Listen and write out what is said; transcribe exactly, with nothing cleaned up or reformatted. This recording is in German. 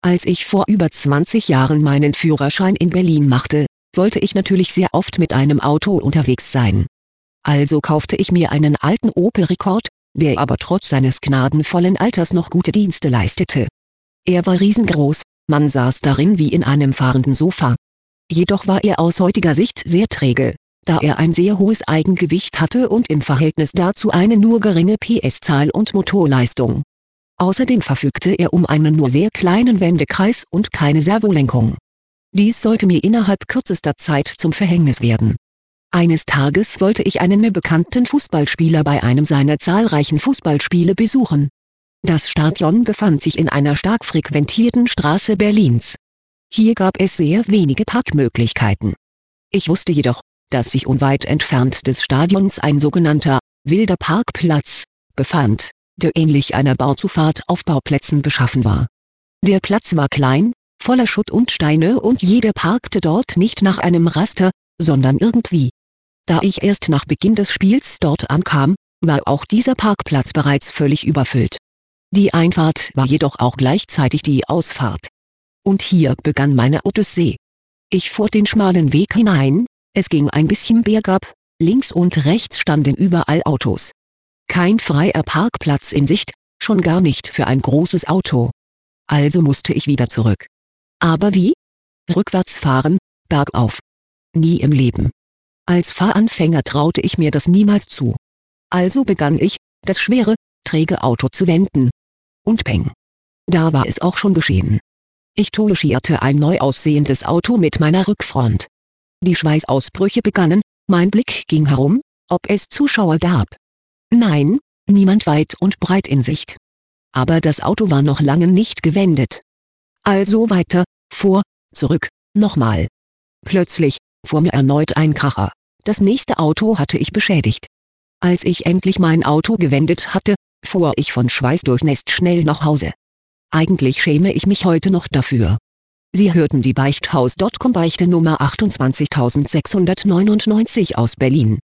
Als ich vor über zwanzig Jahren meinen Führerschein in Berlin machte, wollte ich natürlich sehr oft mit einem Auto unterwegs sein. Also kaufte ich mir einen alten Opel Rekord, der aber trotz seines gnadenvollen Alters noch gute Dienste leistete. Er war riesengroß, man saß darin wie in einem fahrenden Sofa. Jedoch war er aus heutiger Sicht sehr träge, da er ein sehr hohes Eigengewicht hatte und im Verhältnis dazu eine nur geringe P S-Zahl und Motorleistung. Außerdem verfügte er um einen nur sehr kleinen Wendekreis und keine Servolenkung. Dies sollte mir innerhalb kürzester Zeit zum Verhängnis werden. Eines Tages wollte ich einen mir bekannten Fußballspieler bei einem seiner zahlreichen Fußballspiele besuchen. Das Stadion befand sich in einer stark frequentierten Straße Berlins. Hier gab es sehr wenige Parkmöglichkeiten. Ich wusste jedoch, dass sich unweit entfernt des Stadions ein sogenannter wilder Parkplatz befand, der ähnlich einer Bauzufahrt auf Bauplätzen beschaffen war. Der Platz war klein, voller Schutt und Steine und jeder parkte dort nicht nach einem Raster, sondern irgendwie. Da ich erst nach Beginn des Spiels dort ankam, war auch dieser Parkplatz bereits völlig überfüllt. Die Einfahrt war jedoch auch gleichzeitig die Ausfahrt. Und hier begann meine Odyssee. Ich fuhr den schmalen Weg hinein, es ging ein bisschen bergab, links und rechts standen überall Autos. Kein freier Parkplatz in Sicht, schon gar nicht für ein großes Auto. Also musste ich wieder zurück. Aber wie? Rückwärts fahren, bergauf. Nie im Leben. Als Fahranfänger traute ich mir das niemals zu. Also begann ich, das schwere, träge Auto zu wenden. Und peng. Da war es auch schon geschehen. Ich touchierte ein neu aussehendes Auto mit meiner Rückfront. Die Schweißausbrüche begannen, mein Blick ging herum, ob es Zuschauer gab. Nein, niemand weit und breit in Sicht. Aber das Auto war noch lange nicht gewendet. Also weiter, vor, zurück, nochmal. Plötzlich fuhr mir erneut ein Kracher. Das nächste Auto hatte ich beschädigt. Als ich endlich mein Auto gewendet hatte, fuhr ich von Schweiß durchnässt schnell nach Hause. Eigentlich schäme ich mich heute noch dafür. Sie hörten die Beichthaus Punkt com Beichte Nummer achtundzwanzigsechshundertneunundneunzig aus Berlin.